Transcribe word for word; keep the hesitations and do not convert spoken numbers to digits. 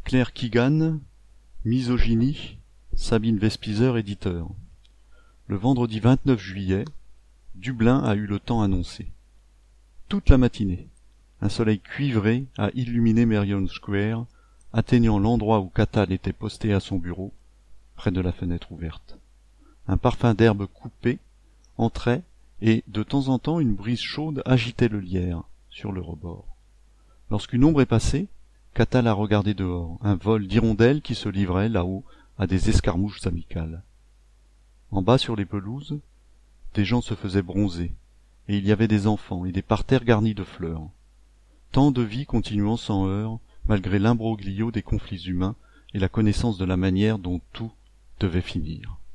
Claire Keegan, Misogynie, Sabine Vespizer, éditeur. Le vendredi vingt-neuf juillet, Dublin a eu le temps annoncé. Toute la matinée, un soleil cuivré a illuminé Merrion Square, atteignant l'endroit où Catal était posté à son bureau, près de la fenêtre ouverte. Un parfum d'herbe coupée entrait et, de temps en temps, une brise chaude agitait le lierre sur le rebord. Lorsqu'une ombre est passée, Catal a regardé dehors, un vol d'hirondelles qui se livrait là-haut à des escarmouches amicales. En bas sur les pelouses, des gens se faisaient bronzer, et il y avait des enfants et des parterres garnis de fleurs. Tant de vie continuant sans heurts, malgré l'imbroglio des conflits humains et la connaissance de la manière dont tout devait finir.